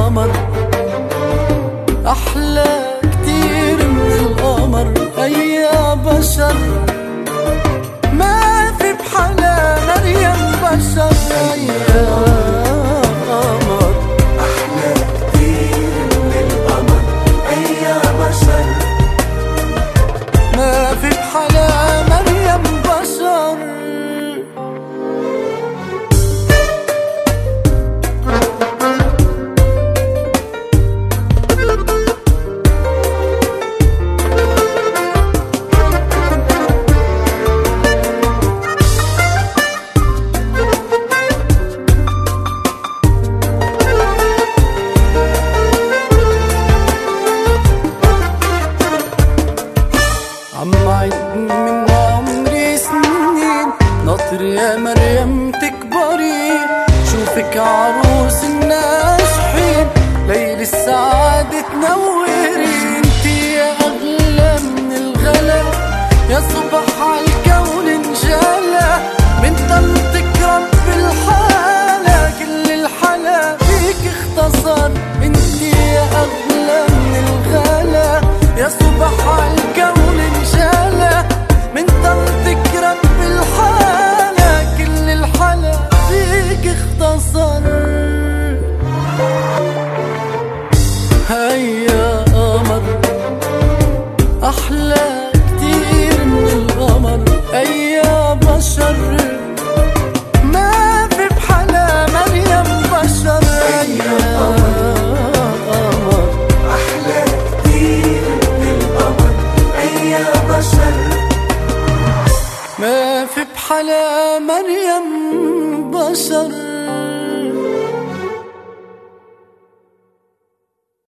قمر، أحلى كتير من القمر. يا بشر ما في بحلا مريم بشر. يا قمر أحلى كتير من القمر. يا بشر ما في بحلا مريم بشر. عم عد من عمري سنين ناطر يا مريم تكبري، شوفك عروس الناجحين، ليل السعادة تنوري. انتي يا أغلى من الغلا، يا صبح عالكون انجلى، من طلتك رب الحالة كل الحلا فيك اختصر. انتي يا أغلى من الغلا، يا صبح عالكون انجلى، من طلتك رب الحالة كل الحلا فيك اختصر. هيا قمر أحلى كتير من القمر. يا بشر ما في بحلا مريم بشر. يا قمر أحلى كتير من القمر. يا بشر ما في بحلا مريم بشر.